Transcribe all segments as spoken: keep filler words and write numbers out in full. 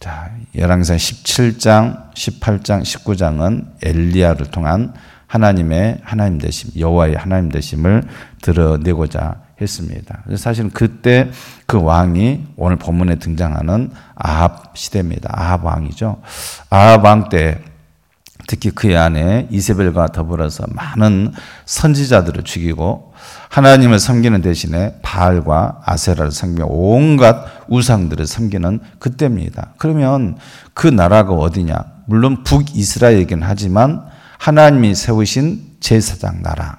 자, 열왕기상 십칠 장, 십팔 장, 십구 장은 엘리야를 통한 하나님의 하나님 되심, 여호와의 하나님 되심을 드러내고자 했습니다. 사실은 그때 그 왕이 오늘 본문에 등장하는 아합 시대입니다. 아합 왕이죠. 아합 왕 때 특히 그의 아내 이세벨과 더불어서 많은 선지자들을 죽이고 하나님을 섬기는 대신에 바알과 아세라를 섬기며 온갖 우상들을 섬기는 그때입니다. 그러면 그 나라가 어디냐? 물론 북이스라엘이긴 하지만 하나님이 세우신 제사장 나라,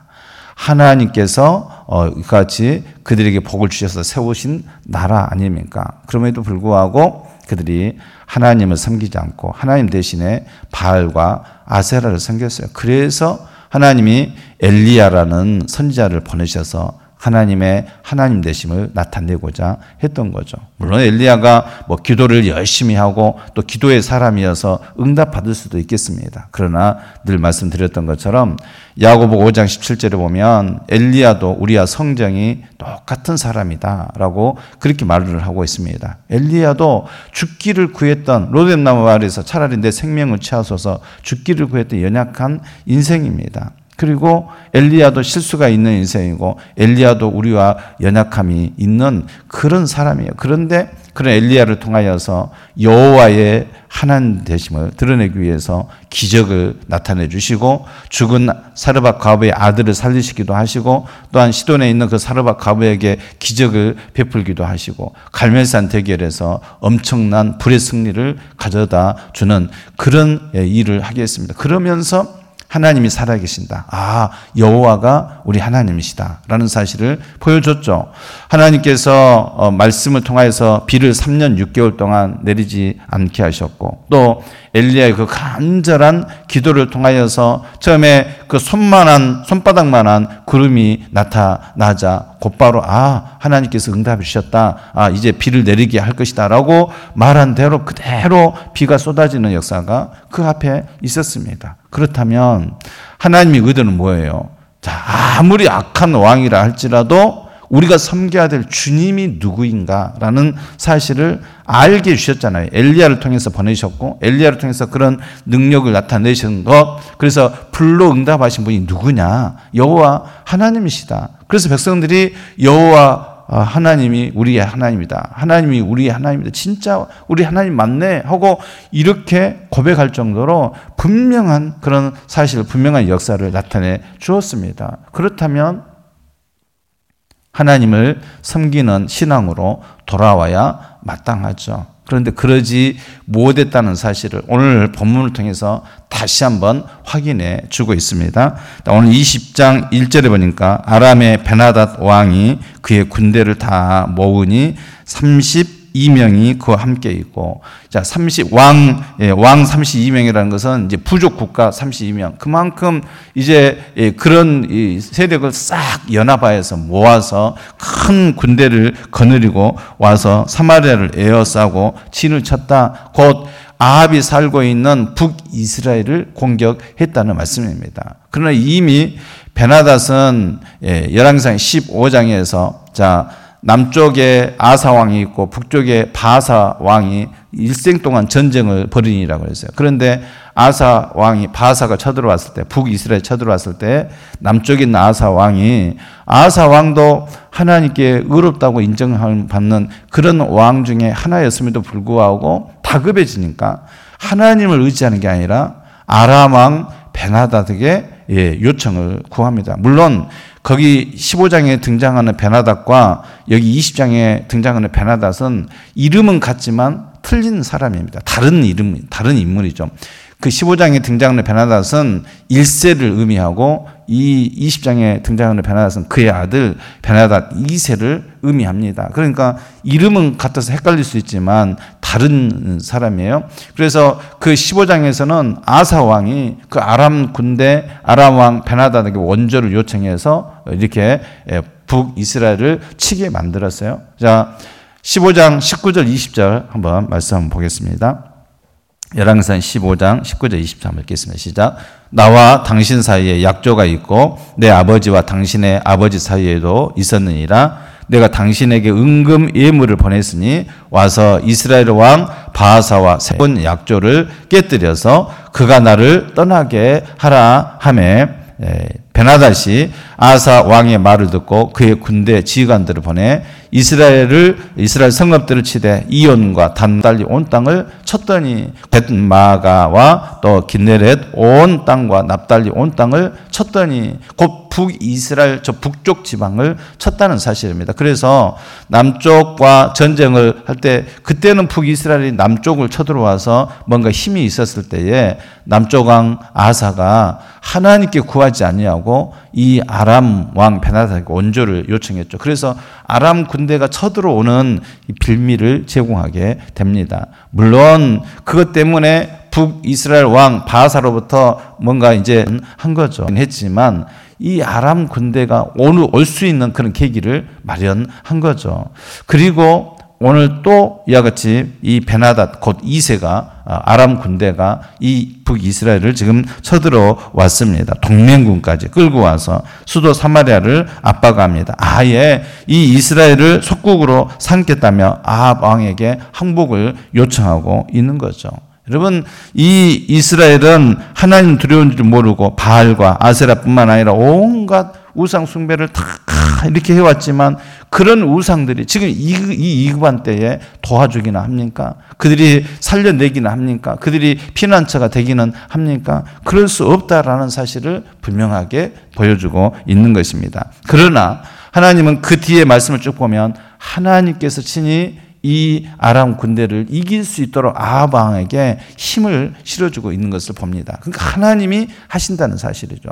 하나님께서 어, 같이 그들에게 복을 주셔서 세우신 나라 아닙니까? 그럼에도 불구하고 그들이 하나님을 섬기지 않고 하나님 대신에 바알과 아세라를 섬겼어요. 그래서 하나님이 엘리야라는 선지자를 보내셔서 하나님의 하나님 되심을 나타내고자 했던 거죠. 물론 엘리야가 뭐 기도를 열심히 하고 또 기도의 사람이어서 응답받을 수도 있겠습니다. 그러나 늘 말씀드렸던 것처럼 야고보 오 장 십칠 절에 보면 엘리야도 우리와 성정이 똑같은 사람이다라고 그렇게 말을 하고 있습니다. 엘리야도 죽기를 구했던 로뎀나무 아래에서 차라리 내 생명을 취하소서 죽기를 구했던 연약한 인생입니다. 그리고 엘리야도 실수가 있는 인생이고 엘리야도 우리와 연약함이 있는 그런 사람이에요. 그런데 그런 엘리야를 통하여서 여호와의 하나님 되심을 드러내기 위해서 기적을 나타내 주시고 죽은 사르밧 과부의 아들을 살리시기도 하시고 또한 시돈에 있는 그 사르밧 과부에게 기적을 베풀기도 하시고 갈멜산 대결에서 엄청난 불의 승리를 가져다 주는 그런 일을 하게 했습니다. 그러면서 하나님이 살아계신다. 아, 여호와가 우리 하나님이시다라는 사실을 보여줬죠. 하나님께서 어, 말씀을 통하여서 비를 삼 년 육 개월 동안 내리지 않게 하셨고 또 엘리야의 그 간절한 기도를 통하여서 처음에 그 손만한 손바닥만한 구름이 나타나자 곧바로 아 하나님께서 응답해 주셨다. 아 이제 비를 내리게 할 것이다라고 말한 대로 그대로 비가 쏟아지는 역사가 그 앞에 있었습니다. 그렇다면 하나님의 의도는 뭐예요? 자, 아무리 악한 왕이라 할지라도 우리가 섬겨야 될 주님이 누구인가라는 사실을 알게 해주셨잖아요. 엘리야를 통해서 보내셨고 엘리야를 통해서 그런 능력을 나타내신 것, 그래서 불로 응답하신 분이 누구냐? 여호와 하나님이시다. 그래서 백성들이 여호와 하나님이 우리의 하나님이다. 하나님이 우리의 하나님이다. 진짜 우리 하나님 맞네 하고 이렇게 고백할 정도로 분명한 그런 사실, 분명한 역사를 나타내 주었습니다. 그렇다면 하나님을 섬기는 신앙으로 돌아와야 마땅하죠. 그런데 그러지 못했다는 사실을 오늘 본문을 통해서 다시 한번 확인해 주고 있습니다. 오늘 이십 장 일 절에 보니까 아람의 베나닷 왕이 그의 군대를 다 모으니 삼십이 명이 그와 함께 있고, 자, 삼십, 왕, 예, 왕 삼십이 명이라는 것은 이제 부족 국가 삼십이 명. 그만큼 이제 예, 그런 이 세력을 싹 연합하여서 모아서 큰 군대를 거느리고 와서 사마리아를 에워싸고 진을 쳤다. 곧 아합이 살고 있는 북이스라엘을 공격했다는 말씀입니다. 그러나 이미 베나닷은 예, 열왕기상 십오 장에서 자, 남쪽에 아사 왕이 있고 북쪽에 바사 왕이 일생 동안 전쟁을 벌이니라고 그랬어요. 그런데 아사 왕이 바사가 쳐들어왔을 때, 북이스라엘 쳐들어왔을 때 남쪽에 있는 아사 왕이, 아사 왕도 하나님께 의롭다고 인정받는 그런 왕 중에 하나였음에도 불구하고 다급해지니까 하나님을 의지하는 게 아니라 아람 왕 베나닷에게 예, 요청을 구합니다. 물론 거기 십오 장에 등장하는 베나닷과 여기 이십 장에 등장하는 베나닷은 이름은 같지만 틀린 사람입니다. 다른 이름, 다른 인물이죠. 그 십오 장에 등장하는 베나닷은 일 세를 의미하고 이 이십 장에 등장하는 베나닷은 그의 아들 베나닷 이 세를 의미합니다. 그러니까 이름은 같아서 헷갈릴 수 있지만 다른 사람이에요. 그래서 그 십오 장에서는 아사 왕이 그 아람 군대 아람 왕 베나닷에게 원조를 요청해서 이렇게 북이스라엘을 치게 만들었어요. 자, 십오 장 십구 절 이십 절 한번 말씀 한번 보겠습니다. 열왕기상 십오 장 십구 절 이십 절 한번 읽겠습니다. 시작. 나와 당신 사이에 약조가 있고 내 아버지와 당신의 아버지 사이에도 있었느니라. 내가 당신에게 은금 예물을 보냈으니 와서 이스라엘 왕 바하사와 세번 약조를 깨뜨려서 그가 나를 떠나게 하라 하매 베나닷이 아사 왕의 말을 듣고 그의 군대 지휘관들을 보내 이스라엘을 이스라엘 성읍들을 치되 이온과 단달리 온 땅을 쳤더니 벳마가와 또 긴네렛 온 땅과 납달리 온 땅을 쳤더니 곧 북이스라엘 저 북쪽 지방을 쳤다는 사실입니다. 그래서 남쪽과 전쟁을 할 때 그때는 북이스라엘이 남쪽을 쳐들어와서 뭔가 힘이 있었을 때에 남쪽 왕 아사가 하나님께 구하지 아니하고 이 아람 왕 베나닷에게 원조를 요청했죠. 그래서 아람 군대가 쳐들어오는 빌미를 제공하게 됩니다. 물론 그것 때문에 북이스라엘 왕 바하사로부터 뭔가 이제 한 거죠. 했지만 이 아람 군대가 오늘 올 수 있는 그런 계기를 마련한 거죠. 그리고 오늘 또 이와 같이 이 베나닷 곧 이 세가 아람 군대가 이 북이스라엘을 지금 쳐들어 왔습니다. 동맹군까지 끌고 와서 수도 사마리아를 압박합니다. 아예 이 이스라엘을 속국으로 삼겠다며 아합 왕에게 항복을 요청하고 있는 거죠. 여러분, 이 이스라엘은 하나님 두려운 줄 모르고 바알과 아세라뿐만 아니라 온갖 우상 숭배를 다 이렇게 해왔지만 그런 우상들이 지금 이, 이 이구반 때에 도와주기나 합니까? 그들이 살려내기나 합니까? 그들이 피난처가 되기는 합니까? 그럴 수 없다라는 사실을 분명하게 보여주고 있는 것입니다. 그러나 하나님은 그 뒤에 말씀을 쭉 보면 하나님께서 친히 이 아람 군대를 이길 수 있도록 아합 왕에게 힘을 실어주고 있는 것을 봅니다. 그러니까 하나님이 하신다는 사실이죠.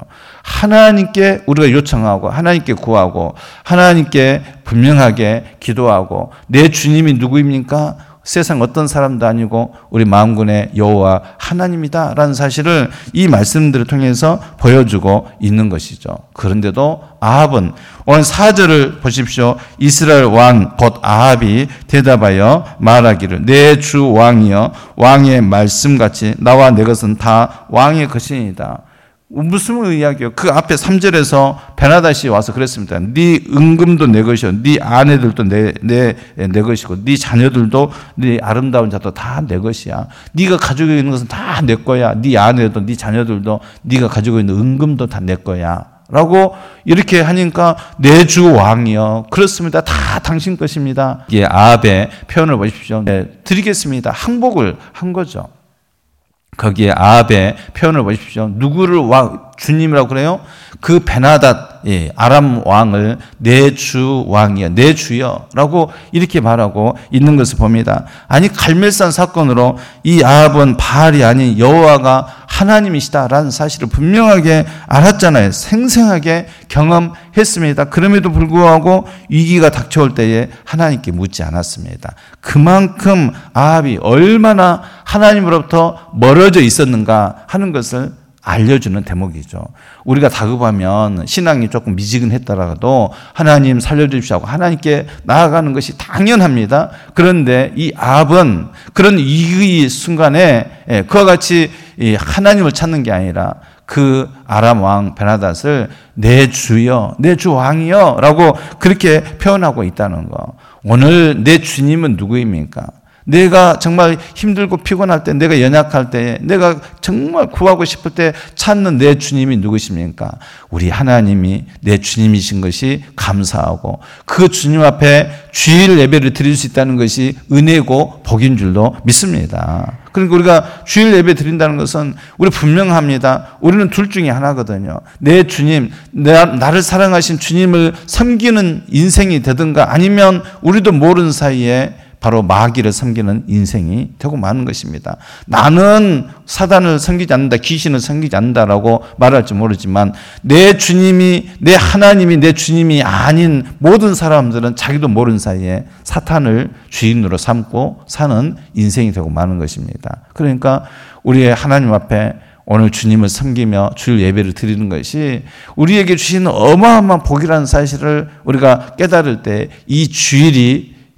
하나님께 우리가 요청하고 하나님께 구하고 하나님께 분명하게 기도하고 내 주님이 누구입니까? 세상 어떤 사람도 아니고 우리 만군의 여호와 하나님이다라는 사실을 이 말씀들을 통해서 보여주고 있는 것이죠. 그런데도 아합은 오늘 사 절을 보십시오. 이스라엘 왕 곧 아합이 대답하여 말하기를 내 주 왕이여 왕의 말씀같이 나와 내 것은 다 왕의 것이니이다. 무슨 이야기요? 그 앞에 삼 절에서 베나닷이 와서 그랬습니다. 네 은금도 내 것이요, 네 아내들도 내, 내, 내 것이고, 네 자녀들도 네 아름다운 자도 다 내 것이야. 네가 가지고 있는 것은 다 내 거야. 네 아내도, 네 자녀들도 네가 가지고 있는 은금도 다 내 거야. 라고 이렇게 하니까 내 주 왕이요. 그렇습니다. 다 당신 것입니다. 이게 아합의 표현을 보십시오. 네, 드리겠습니다. 항복을 한 거죠. 거기에 아합의 표현을 보십시오. 누구를 왕, 주님이라고 그래요? 그 베나닷, 예, 아람 왕을 내 주 왕이여, 내 주여 라고 이렇게 말하고 있는 것을 봅니다. 아니 갈멜산 사건으로 이 아합은 바알이 아닌 여호와가 하나님이시다라는 사실을 분명하게 알았잖아요. 생생하게 경험했습니다. 그럼에도 불구하고 위기가 닥쳐올 때에 하나님께 묻지 않았습니다. 그만큼 아합이 얼마나 하나님으로부터 멀어져 있었는가 하는 것을 알려주는 대목이죠. 우리가 다급하면 신앙이 조금 미지근했더라도 하나님 살려주십시오 하고 하나님께 나아가는 것이 당연합니다. 그런데 이 아합은 그런 위기의 순간에 그와 같이 하나님을 찾는 게 아니라 그 아람 왕 베나닷을 내 주여, 내 주 왕이여 라고 그렇게 표현하고 있다는 거. 오늘 내 주님은 누구입니까? 내가 정말 힘들고 피곤할 때, 내가 연약할 때, 내가 정말 구하고 싶을 때 찾는 내 주님이 누구십니까? 우리 하나님이 내 주님이신 것이 감사하고 그 주님 앞에 주일 예배를 드릴 수 있다는 것이 은혜고 복인 줄로 믿습니다. 그러니까 우리가 주일 예배 드린다는 것은 우리 분명합니다. 우리는 둘 중에 하나거든요. 내 주님, 내, 나를 사랑하신 주님을 섬기는 인생이 되든가 아니면 우리도 모르는 사이에 바로 마귀를 섬기는 인생이 되고 마는 것입니다. 나는 사단을 섬기지 않는다, 귀신을 섬기지 않는다라고 말할지 모르지만 내 주님이, 내 하나님이 내 주님이 아닌 모든 사람들은 자기도 모르는 사이에 사탄을 주인으로 삼고 사는 인생이 되고 마는 것입니다. 그러니까 우리의 하나님 앞에 오늘 주님을 섬기며 주일 예배를 드리는 것이 우리에게 주시는 어마어마한 복이라는 사실을 우리가 깨달을 때 이 주일이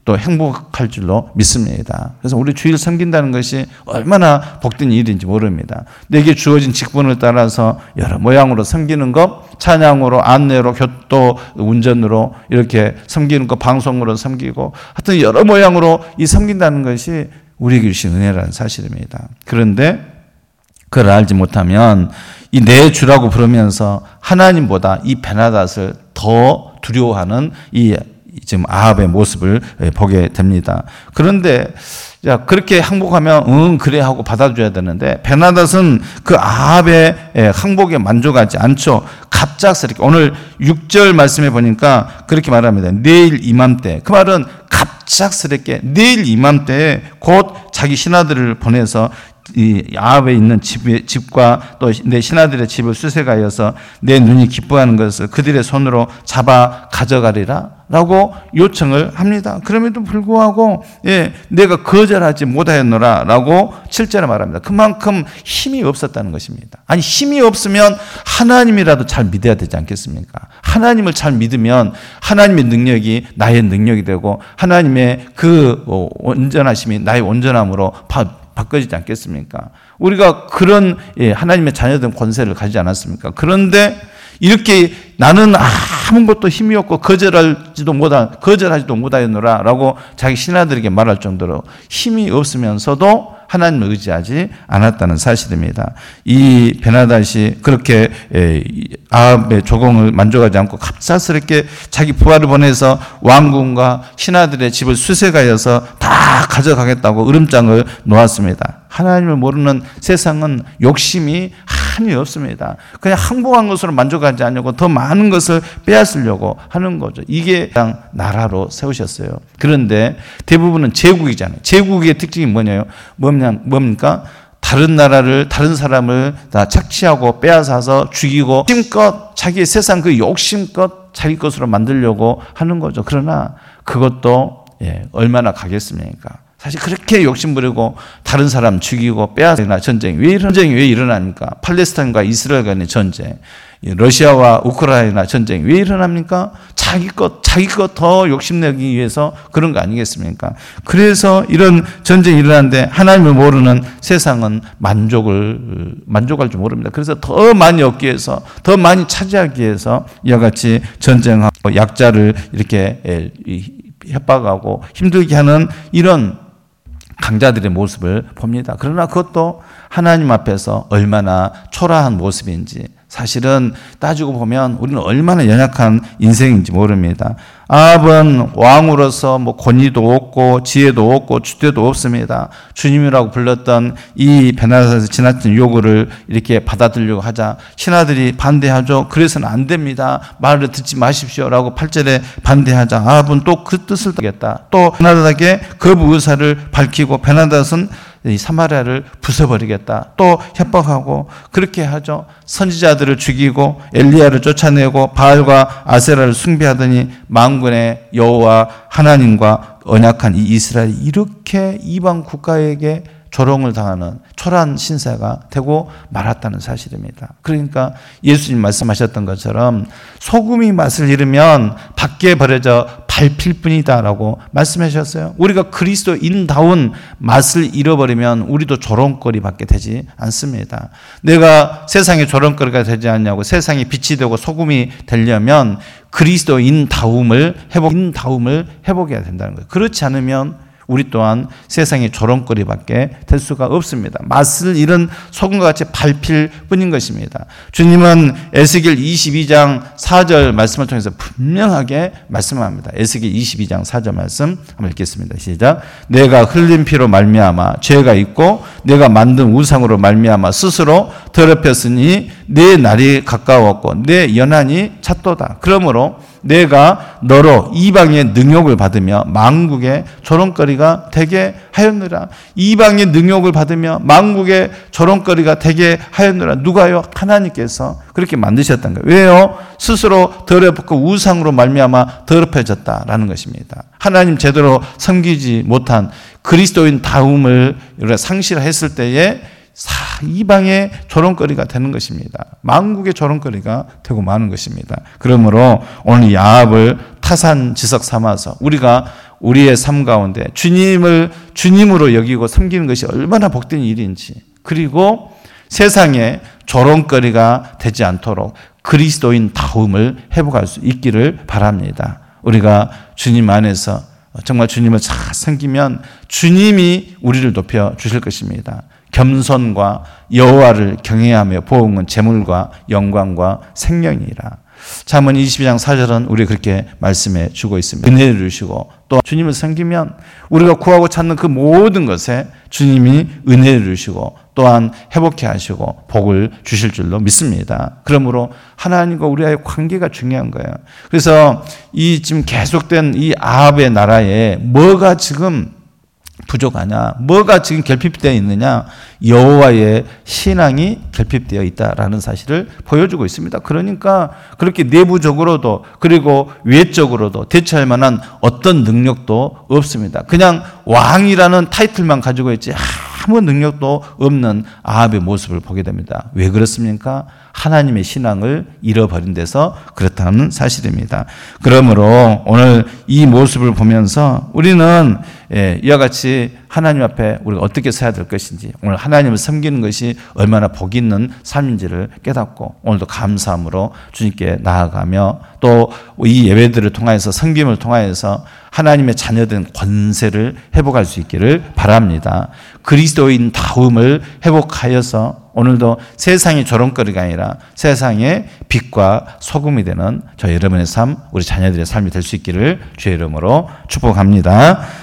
또 행복할 줄로 믿습니다. 그래서 우리 주일 섬긴다는 것이 얼마나 복된 일인지 모릅니다. 내게 주어진 직분을 따라서 여러 모양으로 섬기는 것, 찬양으로, 안내로, 교토, 운전으로 이렇게 섬기는 것, 방송으로 섬기고 하여튼 여러 모양으로 이 섬긴다는 것이 우리에게 주신 은혜라는 사실입니다. 그런데 그걸 알지 못하면 이 내 주라고 부르면서 하나님보다 이 베나닷을 더 두려워하는 이 지금 아합의 모습을 보게 됩니다. 그런데 자, 그렇게 항복하면 응 그래 하고 받아줘야 되는데 베나닷은 그 아합의 항복에 만족하지 않죠. 갑작스럽게 오늘 육 절 말씀에 보니까 그렇게 말합니다. 내일 이맘때. 그 말은 갑작스럽게 내일 이맘때에 곧 자기 신하들을 보내서 이 아합에 있는 집, 집과 또 내 신하들의 집을 수색하여서 내 눈이 기뻐하는 것을 그들의 손으로 잡아 가져가리라 라고 요청을 합니다. 그럼에도 불구하고 예, 내가 거절하지 못하였노라 라고 칠 절에 말합니다. 그만큼 힘이 없었다는 것입니다. 아니 힘이 없으면 하나님이라도 잘 믿어야 되지 않겠습니까? 하나님을 잘 믿으면 하나님의 능력이 나의 능력이 되고 하나님의 그 온전하심이 나의 온전함으로 바꿔지지 않겠습니까? 우리가 그런 하나님의 자녀된 권세를 가지지 않았습니까? 그런데 이렇게 나는 아무것도 힘이 없고 거절하지도 못한, 거절하지도 못하였노라 라고 자기 신하들에게 말할 정도로 힘이 없으면서도 하나님을 의지하지 않았다는 사실입니다. 이 베나닷이 그렇게 아합의 조공을 만족하지 않고 갑작스럽게 자기 부하를 보내서 왕궁과 신하들의 집을 수색하여서 다 가져가겠다고 으름장을 놓았습니다. 하나님을 모르는 세상은 욕심이 한이 없습니다. 그냥 항복한 것으로 만족하지 않으려고 더 많은 것을 빼앗으려고 하는 거죠. 이게 그냥 나라로 세우셨어요. 그런데 대부분은 제국이잖아요. 제국의 특징이 뭐냐요? 뭡니까? 다른 나라를, 다른 사람을 다 착취하고 빼앗아서 죽이고 힘껏 자기의 세상 그 욕심껏 자기 것으로 만들려고 하는 거죠. 그러나 그것도 예, 얼마나 가겠습니까? 사실 그렇게 욕심부리고 다른 사람 죽이고 빼앗으나 전쟁이 왜 이런 전쟁이 왜 일어납니까? 팔레스타인과 이스라엘 간의 전쟁, 러시아와 우크라이나 전쟁이 왜 일어납니까? 자기 것, 자기 것 더 욕심내기 위해서 그런 거 아니겠습니까? 그래서 이런 전쟁이 일어나는데 하나님을 모르는 세상은 만족을, 만족할 줄 모릅니다. 그래서 더 많이 얻기 위해서, 더 많이 차지하기 위해서 이와 같이 전쟁하고 약자를 이렇게 협박하고 힘들게 하는 이런 강자들의 모습을 봅니다. 그러나 그것도 하나님 앞에서 얼마나 초라한 모습인지 사실은 따지고 보면 우리는 얼마나 연약한 인생인지 모릅니다. 아합은 왕으로서 뭐 권위도 없고 지혜도 없고 주대도 없습니다. 주님이라고 불렀던 이 베나닷의 지나친 요구를 이렇게 받아들이려고 하자 신하들이 반대하죠. 그래서는 안 됩니다. 말을 듣지 마십시오라고 팔 절에 반대하자 아합은 또 그 뜻을 따르겠다. 또 베나닷에게 거부 의사를 밝히고 베나닷은 이 사마리아를 부숴버리겠다. 또 협박하고 그렇게 하죠. 선지자들을 죽이고 엘리야를 쫓아내고 바알과 아세라를 숭배하더니 만군의 여호와 하나님과 언약한 이 이스라엘이 이렇게 이방 국가에게 조롱을 당하는 초라한 신세가 되고 말았다는 사실입니다. 그러니까 예수님 말씀하셨던 것처럼 소금이 맛을 잃으면 밖에 버려져 밟힐 뿐이다라고 말씀하셨어요. 우리가 그리스도인다운 맛을 잃어버리면 우리도 조롱거리밖에 되지 않습니다. 내가 세상의 조롱거리가 되지 않냐고 세상에 빛이 되고 소금이 되려면 그리스도인다움을 회복, 인다움을 회복해야 된다는 거예요. 그렇지 않으면 우리 또한 세상의 조롱거리밖에 될 수가 없습니다. 맛을 잃은 소금과 같이 밟힐 뿐인 것입니다. 주님은 에스겔 이십이 장 사 절 말씀을 통해서 분명하게 말씀합니다. 에스겔 이십이 장 사 절 말씀 한번 읽겠습니다. 시작. 내가 흘린 피로 말미암아 죄가 있고 내가 만든 우상으로 말미암아 스스로 더럽혔으니 내 날이 가까웠고 내 연한이 찼도다. 그러므로 내가 너로 이방의 능욕을 받으며 만국의 조롱거리가 되게 하였느라. 이방의 능욕을 받으며 만국의 조롱거리가 되게 하였느라. 누가요? 하나님께서 그렇게 만드셨던 거예요. 왜요? 스스로 더럽고 우상으로 말미암아 더럽혀졌다라는 것입니다. 하나님 제대로 섬기지 못한 그리스도인 다움을 상실했을 때에 이방의 조롱거리가 되는 것입니다. 만국의 조롱거리가 되고 마는 것입니다. 그러므로 오늘 이 아합을 타산지석 삼아서 우리가 우리의 삶 가운데 주님을 주님으로 여기고 섬기는 것이 얼마나 복된 일인지, 그리고 세상에 조롱거리가 되지 않도록 그리스도인 다움을 회복할 수 있기를 바랍니다. 우리가 주님 안에서 정말 주님을 잘 섬기면 주님이 우리를 높여 주실 것입니다. 겸손과 여호와를 경외하며 보응은 재물과 영광과 생명이라. 잠언 이십이 장 사 절은 우리 그렇게 말씀해 주고 있습니다. 은혜를 주시고 또 주님을 섬기면 우리가 구하고 찾는 그 모든 것에 주님이 은혜를 주시고 또한 회복해 하시고 복을 주실 줄로 믿습니다. 그러므로 하나님과 우리와의 관계가 중요한 거예요. 그래서 이 지금 계속된 이 아합의 나라에 뭐가 지금 부족하냐, 뭐가 지금 결핍되어 있느냐, 여호와의 신앙이 결핍되어 있다라는 사실을 보여주고 있습니다. 그러니까 그렇게 내부적으로도 그리고 외적으로도 대처할 만한 어떤 능력도 없습니다. 그냥 왕이라는 타이틀만 가지고 있지 아무 능력도 없는 아합의 모습을 보게 됩니다. 왜 그렇습니까? 하나님의 신앙을 잃어버린 데서 그렇다는 사실입니다. 그러므로 오늘 이 모습을 보면서 우리는 이와 같이 하나님 앞에 우리가 어떻게 서야 될 것인지, 오늘 하나님을 섬기는 것이 얼마나 복 있는 삶인지를 깨닫고 오늘도 감사함으로 주님께 나아가며 또 이 예배들을 통하여서 섬김을 통하여서 하나님의 자녀된 권세를 회복할 수 있기를 바랍니다. 그리스도인 다움을 회복하여서 오늘도 세상의 조롱거리가 아니라 세상의 빛과 소금이 되는 저 여러분의 삶, 우리 자녀들의 삶이 될 수 있기를 주의 이름으로 축복합니다.